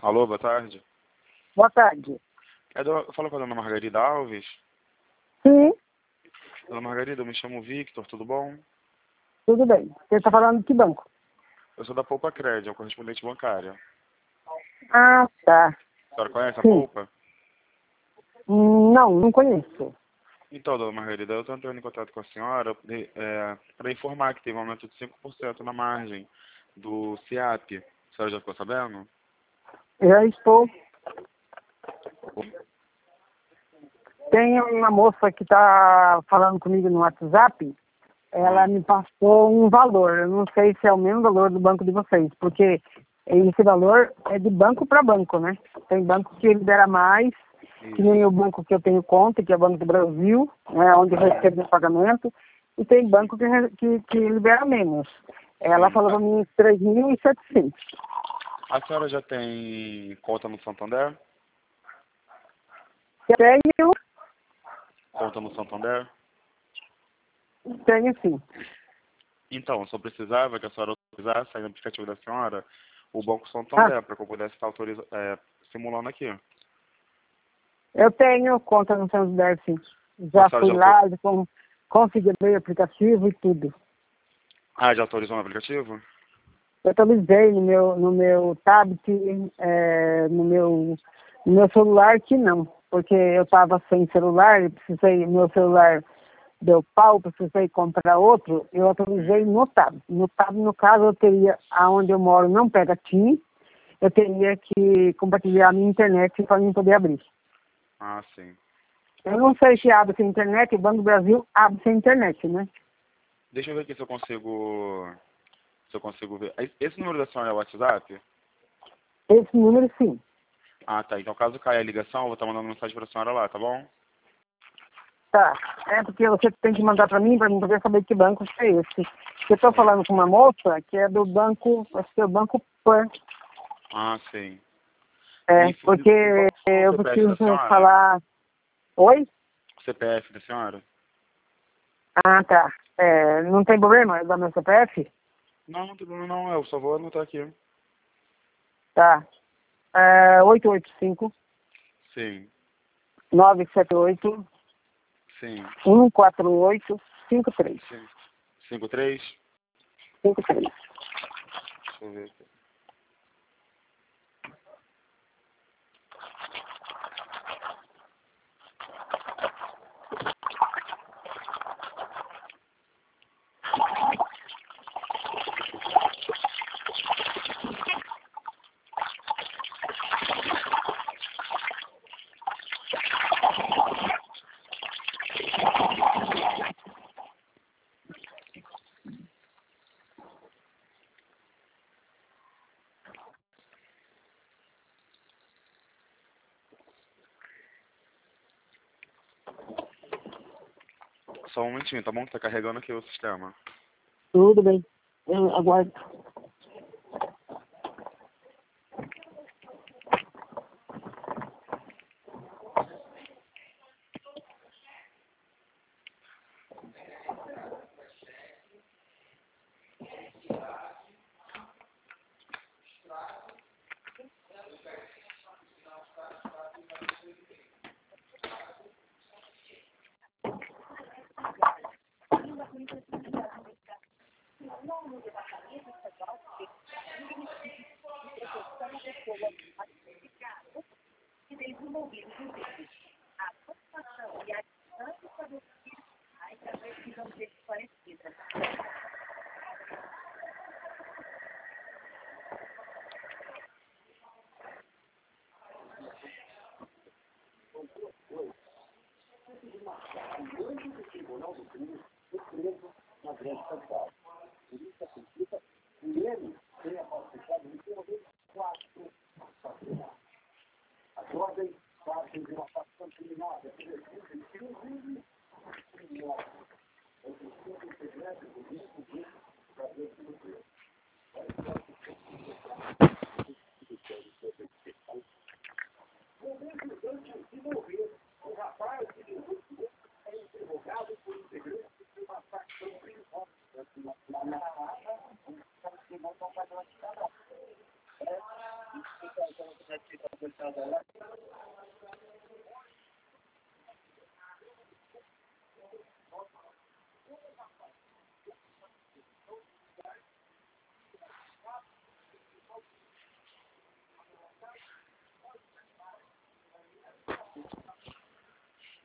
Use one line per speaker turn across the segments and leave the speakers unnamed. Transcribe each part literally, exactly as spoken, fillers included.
Alô, boa tarde.
Boa tarde.
É do... Fala com a dona Margarida Alves.
Sim,
Dona Margarida, eu me chamo Victor, tudo bom?
tudo bem. Você está falando de que banco?
Eu sou da Poupa Crédito, é o correspondente bancário.
Ah, tá.
A senhora conhece a
Sim.
Poupa?
Hum, Não, não conheço.
Então, dona Margarida, eu estou entrando em contato com a senhora é, para informar que teve um aumento de cinco por cento na margem do SIAP. A senhora já ficou sabendo?
Já estou. Tem uma moça que está falando comigo no WhatsApp. Ela
Hum.
me passou um valor. Eu não sei se é o mesmo valor do banco de vocês, porque esse valor é de banco para banco, né? Tem banco que libera mais, que nem o banco que eu tenho conta, que é o Banco do Brasil, né, onde eu recebo o pagamento, e tem banco que, re- que, que libera menos. Ela
Sim.
falou para mim três mil e setecentos.
A senhora já tem conta no Santander?
Tenho,
Conta no Santander?
tenho sim.
Então, eu só precisava que a senhora autorizasse aí no aplicativo da senhora o Banco
Ah,
Santander, para que eu pudesse estar autoriza... é, simulando aqui.
eu tenho conta no Santander, sim.
A
Já
senhora
fui
já, autor...
lá, já con- configurei o aplicativo e tudo.
ah, já autorizou no aplicativo?
Eu atualizei no meu, no meu tablet, é, no, meu, no meu celular que não, porque eu estava sem celular, eu precisei, meu celular deu pau, precisei comprar outro, eu atualizei no tablet. No tablet, no caso, eu teria, aonde eu moro não pega TIM, eu teria que compartilhar a minha internet para mim poder abrir.
Ah, sim.
Eu não sei se abre sem internet, o Banco do Brasil abre sem internet, né?
Deixa eu ver aqui se eu consigo... Se eu consigo ver. Esse número da senhora é o WhatsApp?
Esse número sim.
Ah, tá. Então, caso caia a ligação, eu vou estar mandando mensagem para a senhora lá, tá bom?
Tá, é porque você tem que mandar para mim, para mim poder saber que banco é esse. Eu estou falando com uma moça que é do banco, acho que é o Banco Pan.
Ah, sim.
É,
E,
porque
e qual qual é o
eu
C P F da
preciso
senhora?
falar... Oi?
O C P F da senhora?
Ah, tá. É, não tem problema dar meu C P F?
Não, não tem problema não. Eu só vou anotar aqui.
Tá. É, oito oito cinco,
Sim,
nove sete oito,
sim,
um quatro oito, cinco três.
sim. Cinco três.
cinco três.
Deixa eu ver aqui. Só um momentinho, tá bom? Que tá carregando aqui o sistema.
Tudo bem. Eu aguardo.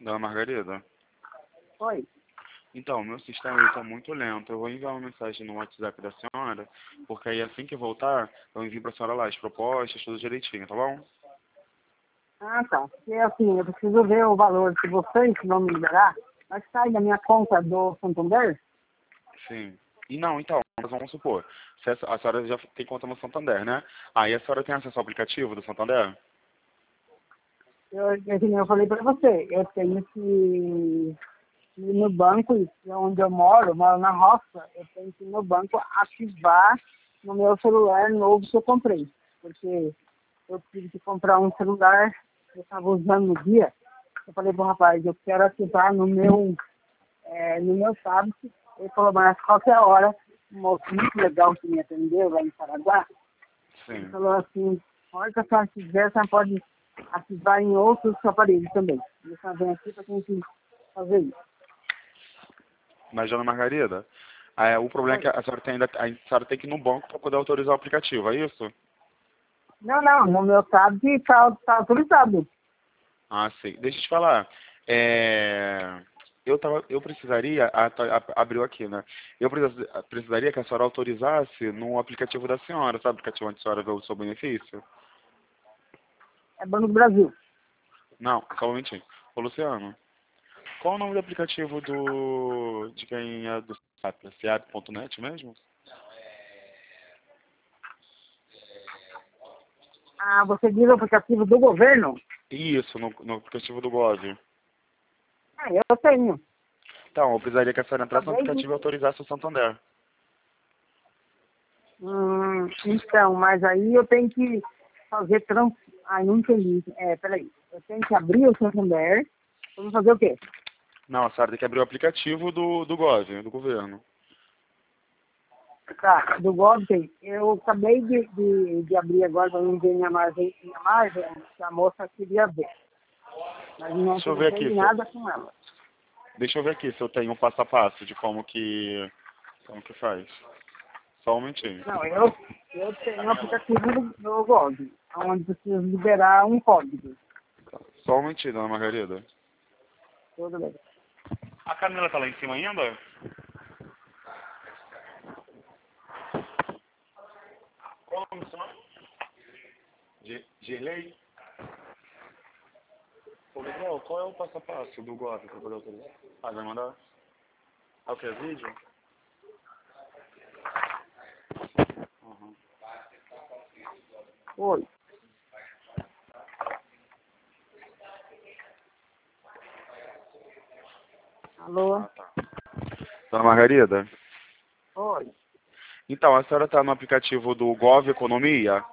Dona Margarida?
Oi.
Então, meu sistema está muito lento. Eu vou enviar uma mensagem no WhatsApp da senhora, porque aí assim que voltar, eu envio para a senhora lá as propostas, tudo direitinho, tá bom?
Ah, tá. Porque assim, eu preciso ver o valor que vocês vão me liberar. Mas sai da minha conta do Santander?
Sim. E não, então, mas vamos supor, se a, a senhora já tem conta no Santander, né? Aí a senhora tem acesso ao aplicativo do Santander?
Eu, eu, que nem eu falei pra você, eu tenho que ir no banco, e onde eu moro, eu moro na roça, eu tenho que ir no banco ativar no meu celular novo que eu comprei. Porque eu tive que comprar um celular que eu estava usando no dia. Eu falei pro rapaz, eu quero ativar no meu, é, no meu tablet. Ele falou, mas qualquer hora, um moço muito legal que me atendeu lá em Paraguá, ele
Sim.
falou assim, a hora que a senhora quiser, a senhora pode ativar em outros aparelhos também. E a senhora vem aqui para a gente fazer isso.
Mas, dona Margarida, é, o problema é que a senhora tem, ainda, a senhora tem que ir no banco para poder autorizar o aplicativo, é isso?
Não, não, no meu tablet está tá autorizado.
Ah, sim. Deixa eu te falar. É, eu, tava, eu precisaria, a, a, abriu aqui, né? Eu precis- precisaria que a senhora autorizasse no aplicativo da senhora, sabe o aplicativo onde a senhora vê o seu benefício?
É Banco do Brasil.
Não, só um momentinho. Ô, Luciano, qual o nome do aplicativo do de quem é do SEAP? É seap ponto net mesmo?
Ah, você diz o aplicativo do governo?
Isso, no, no aplicativo do Gov.
Ah, eu tenho.
Então, eu precisaria que a senhora entrasse no
Acabei de...
aplicativo e autorizasse o Santander.
Hum, então, mas aí eu tenho que fazer trans... Ah, não entendi. É, peraí. Eu tenho que abrir o Santander. Vamos fazer o quê?
Não, a senhora tem que abrir o aplicativo do, do Gov, do governo.
Tá, do Godfrey, eu acabei de, de, de abrir agora para mim ver minha margem, minha margem, que a moça queria ver. Mas não
Deixa eu ver
troquei
aqui, se eu,
nada com ela.
deixa eu ver aqui se eu tenho um passo a passo de como que, como que faz. Só um momentinho.
Não, eu, eu tenho um aplicativo do, do Godfrey, onde preciso liberar um código.
Só um momentinho, dona Margarida.
Tudo bem.
A Camila tá lá em cima ainda? Qual o nome do senhor? Ge- Gerlei? Ô, Gabriel, qual é o passo a passo do Gov para poder autorizar? Ah, vai mandar? Ah, o que? Vídeo? Uhum.
Oi. Alô?
Ah, tá. Dona Margarida?
Oi.
Então, a senhora tá no aplicativo do Gov Economia?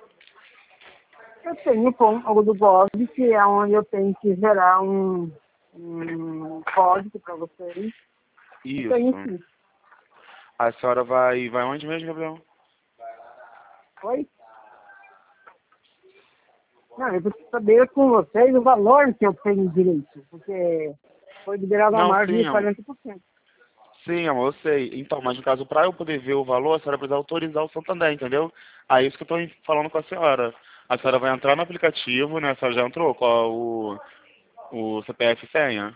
Eu tenho com o do Godfrey, que é onde eu tenho que gerar um, um código para vocês. Eu tenho
Isso.
sim.
A senhora vai, vai onde mesmo, Gabriel?
Oi? Não, eu preciso saber com vocês o valor que eu tenho direito, porque foi liberado a
Não,
margem
sim,
de
amor.
quarenta por cento.
Sim, amor, eu sei. Então, mas no caso, para eu poder ver o valor, a senhora precisa autorizar o Santander, entendeu? Aí é isso que eu estou falando com a senhora. A senhora vai entrar no aplicativo, né? A senhora já entrou com o, o C P F e senha?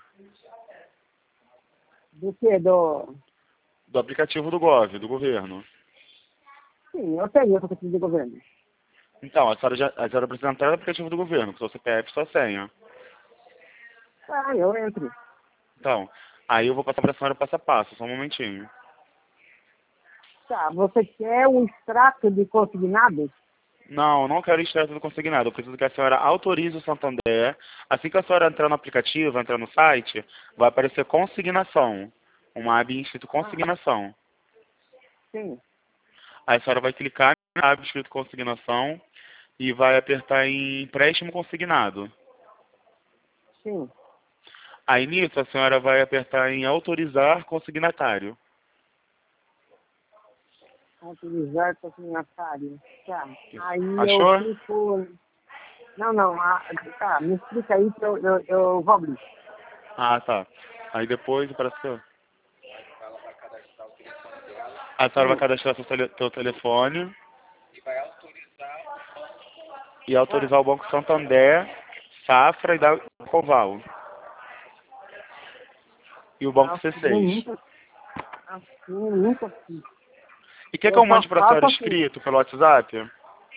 Do que? Do...
Do aplicativo do Gov, do governo.
Sim, eu tenho essa questão de governo.
Então, a senhora, já, a senhora precisa entrar no aplicativo do governo, com seu C P F e sua senha.
Ah, eu entro.
Então, aí eu vou passar para a senhora passo a passo, só um momentinho.
Tá, você quer um extrato de consignado?
Não, eu não quero extrato do consignado. Eu preciso que a senhora autorize o Santander. Assim que a senhora entrar no aplicativo, entrar no site, vai aparecer consignação. Uma aba escrito
Ah,
consignação.
sim,
Aí a senhora vai clicar na aba escrito consignação e vai apertar em empréstimo consignado.
sim.
Aí nisso a senhora vai apertar em autorizar consignatário.
Utilizar consignatário. Tá. Aí eu
Achou?
clico... Não, não, ah, tá, me explica aí que eu, eu, eu vou abrir.
Ah, tá. Aí depois parece que a senhora vai
Sim.
cadastrar seu, tele, seu telefone e
Ah,
autorizar o Banco Santander, Safra e da Coval. e o banco C
Assim, eu
seis.
nunca, assim, eu nunca fiz.
E quer que
Eu
eu mande
só
para a
faço
senhora
assim.
escrito pelo WhatsApp?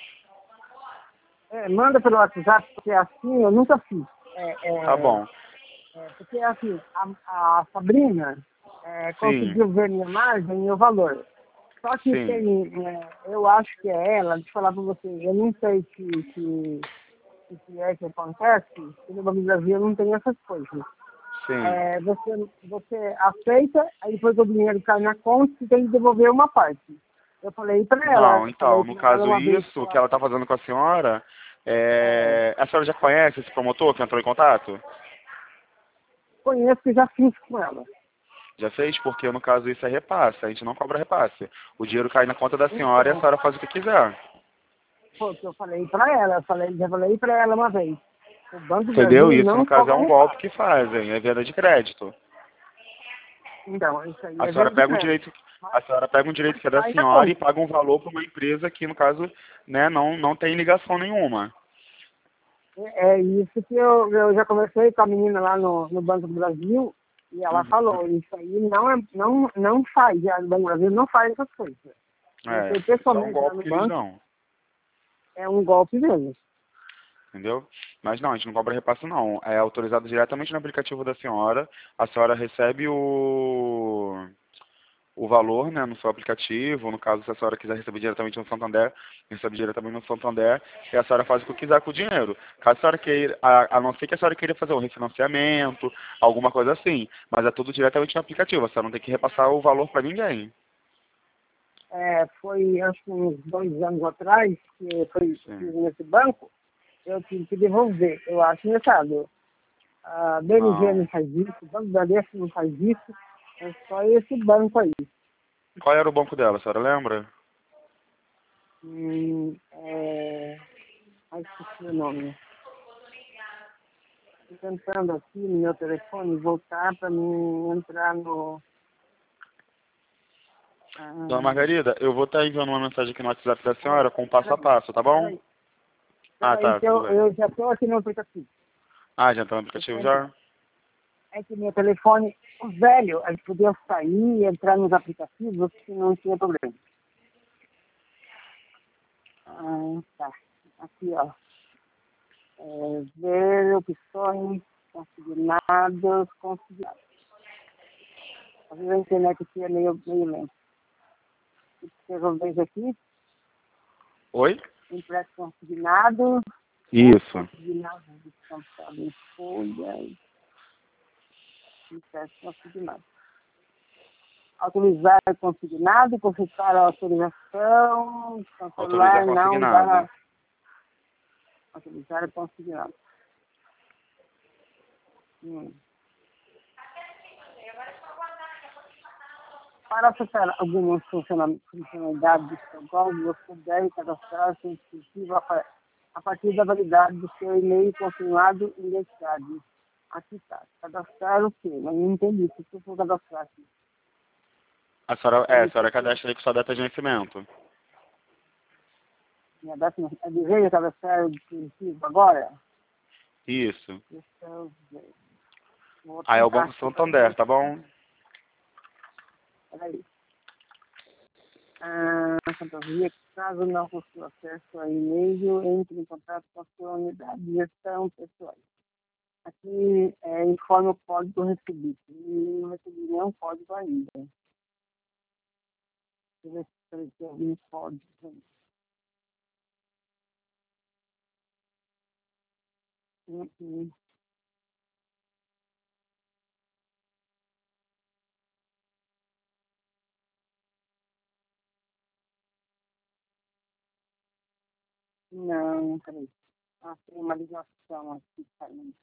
É, manda pelo WhatsApp, porque assim eu nunca fiz. É,
Tá
é,
bom.
é, porque assim, a, a Sabrina é,
Sim,
conseguiu ver minha margem e meu valor. Só que
sim,
tem, é, eu acho que é ela, deixa eu falar para você, eu não sei se, se, se, se é que acontece, porque no Banco do Brasil não tem essas coisas.
sim.
É, você, você aceita, aí depois o dinheiro cai na conta e tem que devolver uma parte. Eu falei para ela,
Não,
eu
então,
falei
no
para ela
caso
uma vez que
isso que
ela
ela está fazendo com a senhora,
é,
é... a senhora já conhece esse promotor que entrou em contato?
conheço que já fiz com ela.
Já fez? Porque no caso isso é repasse, a gente não cobra repasse. O dinheiro cai na conta da senhora e a
Então,
senhora faz o que quiser.
foi o que eu falei para ela, eu falei, já falei para ela uma vez. O Banco do
Entendeu?
Brasil
Isso no
não
caso é
cobra
um golpe
repasse.
que fazem, é venda de crédito.
Então, isso aí
A
é
senhora
venda de
pega um
crédito.
direito,
Mas,
a senhora pega um direito
mas
que é da
cai na
senhora e
conta.
paga um valor para uma empresa que no caso, né, não, não tem ligação nenhuma.
É, é isso que eu, eu já conversei com a menina lá no, no Banco do Brasil e ela
Uhum.
falou, isso aí não, é, não, não faz, já, o Banco do Brasil não faz essas coisas. Eu fui
É, isso é um
pessoalmente lá
golpe
no
que eles
banco,
dão.
é um golpe mesmo.
Entendeu? Mas não, a gente não cobra repasse não. É autorizado diretamente no aplicativo da senhora. A senhora recebe o, o valor, né, no seu aplicativo. No caso, se a senhora quiser receber diretamente no Santander, recebe diretamente no Santander. E a senhora faz o que quiser com o dinheiro. Caso a senhora queira, a, a não ser que a senhora queira fazer um refinanciamento, alguma coisa assim. Mas é tudo diretamente no aplicativo. A senhora não tem que repassar o valor para ninguém.
É, foi acho que uns dois anos atrás, que foi
Sim.
fiz nesse banco, eu tive que devolver. Eu acho engraçado. A B M G não
Não.
faz isso, o Banco Bradesco não faz isso, é só esse banco aí.
Qual era o banco dela, a senhora lembra?
Hum, é... Ai, esqueci o nome. Estou tentando aqui no meu telefone voltar para mim entrar no...
Dona
Ah,
Margarida, eu vou estar enviando uma mensagem aqui no WhatsApp da
peraí,
senhora com o passo a
peraí,
passo, tá bom?
peraí,
Ah,
peraí
tá,
que
tudo
eu,
bem.
eu já estou aqui no aplicativo.
Ah, já tá no
Eu
aplicativo
tento.
já?
É que meu telefone, o velho, a gente podia sair e entrar nos aplicativos que não tinha problema. Ah, tá. Aqui, ó. É, ver opções, consignados, consignados. Às vezes a internet aqui é meio, meio lenta. Vocês vão ver aqui,
Oi?
impresso consignado,
Isso.
consignado descansado em folhas, impresso consignado. Autorizar consignado, consultar a autorização,
Autorizar
cancelar, não
consignado.
dá. Autorizar consignado. Hum. Para acessar algumas funciona- funcionalidades do seu Gol, você deve cadastrar seu dispositivo a, pa- a partir da validade do seu e-mail continuado e identidade. Aqui está. Cadastrar o quê? Mas não entendi. O que eu vou cadastrar aqui?
A senhora, é, a
Isso
senhora
aqui,
cadastra aí com sua data de nascimento.
minha décima, é desejo cadastrar o dispositivo agora?
Isso.
Deixa eu ver. Vou
Aí é o
tentar
Banco
aqui para
Santander,
ver.
tá bom?
Peraí. Ah, fantasia, caso não possua acesso a e-mail, entre em contato com a sua unidade de gestão pessoal. Aqui é, informa o código recebido. E não recebi nenhum código ainda. Deixa eu ver se apareceu algum código. Hum, hum. Não, peraí. Ah, tem uma ligação aqui saindo.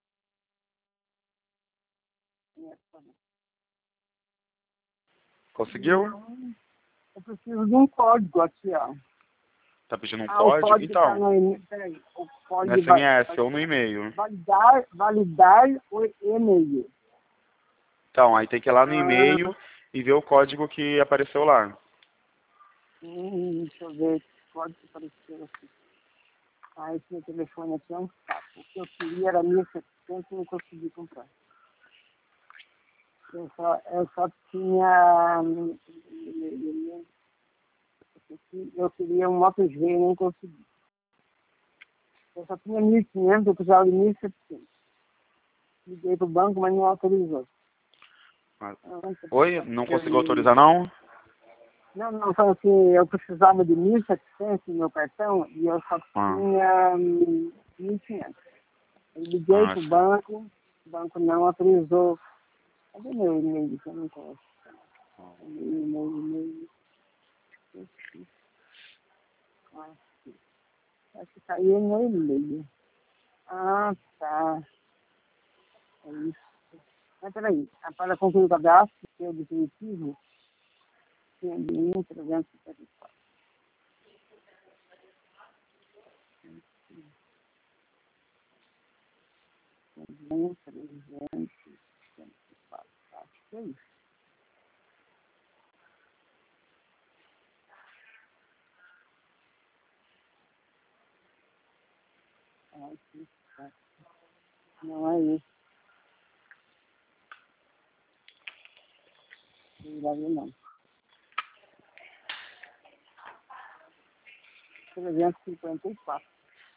Conseguiu?
Não, eu preciso de um código aqui, ó.
Tá pedindo um
Ah, o
código?
código está
Então,
no e-mail. Peraí. O
no
código vai,
S M S
vai
ou no e-mail.
validar, validar o e-mail.
Então, aí tem que ir lá no
Ah,
e-mail e ver o código que apareceu lá.
hum, deixa eu ver que código apareceu aqui. Ah, esse meu telefone aqui é um saco. O que eu queria era mil e setecentos e não consegui comprar. Eu só, eu só tinha... Eu queria um Moto G e não consegui. Eu só tinha mil e quinhentos, eu precisava de mil e setecentos. Liguei pro banco, mas não autorizou.
Mas... Oi? Não conseguiu autorizar, não?
Não, não, só assim, eu precisava de mil e setecentos no meu cartão e eu só tinha ah. mil e quinhentos. Eu liguei ah, pro sim. banco, o banco não autorizou. Cadê meu e-mail? Eu não posso. E-mail, e-mail, e-mail. Acho que saiu meu e-mail. Ah, tá. É isso. Mas peraí, para concluir o cadastro, que é o definitivo, tinha de mil trezentos e setenta e quatro. mil trezentos e setenta e quatro. Acho que é isso. Não é isso. Não, não. trezentos e cinquenta e quatro.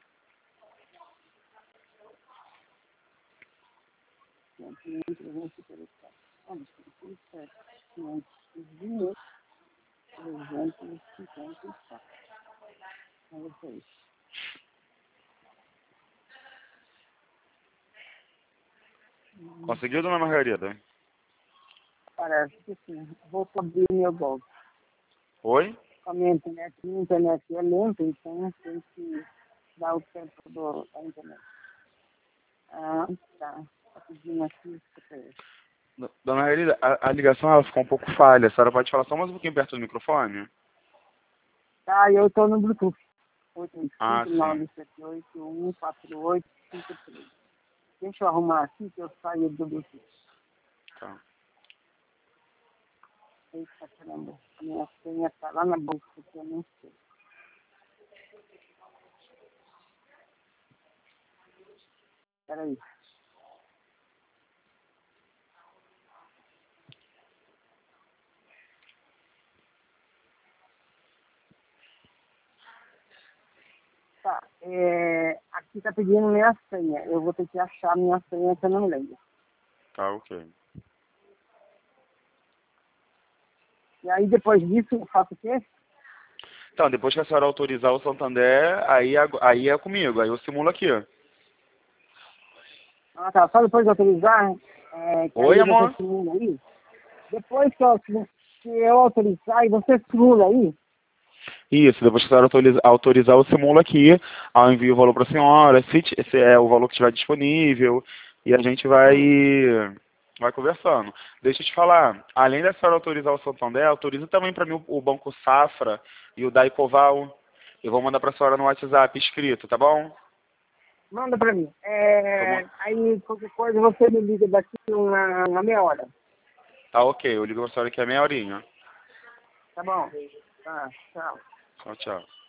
trezentos e cinquenta e quatro. Olha, tudo certo. quinhentos e vinte, trezentos e cinquenta e quatro. Olha só isso.
Conseguiu, dona Margarida?
Parece que sim. Vou abrir meu bolso.
Oi?
A minha internet, a minha internet é lenta, então tem que dar o tempo do, da internet. Ah, tá. Tá pedindo aqui.
Dona Margarida, a, a ligação ela ficou um pouco falha. A senhora pode falar só mais um pouquinho perto do microfone?
Tá, eu estou no Bluetooth. oito
Ah,
cinco nove sete oito um quatro oito cinco três. Deixa eu arrumar aqui que eu saio do Bluetooth.
Tá.
Eita, caramba. A minha senha está lá na bolsa, que eu não sei. Peraí. Tá, é, aqui está pedindo minha senha. Eu vou ter que achar minha senha que eu não lembro.
Tá, ok.
E aí depois disso eu faço o quê?
Então, depois que a senhora autorizar o Santander, aí, aí é comigo, aí eu simulo aqui.
Ah, tá, só depois de autorizar, é, que
Oi,
aí
amor?
você simula aí. Depois que eu, que eu autorizar, e você simula aí.
Isso, depois que a senhora autoriza, autorizar, eu simulo aqui, eu envio o valor para a senhora, se, se é o valor que estiver disponível, e a gente vai, vai conversando. Deixa eu te falar, além da senhora autorizar o Santander, autoriza também para mim o, o Banco Safra e o Daicoval. Eu vou mandar para a senhora no WhatsApp escrito, tá bom?
Manda para mim. É, aí qualquer coisa você me liga daqui uma, uma meia hora.
Tá ok, eu ligo para a senhora aqui a meia horinha.
Tá bom? Tá, tchau.
Tchau, tchau.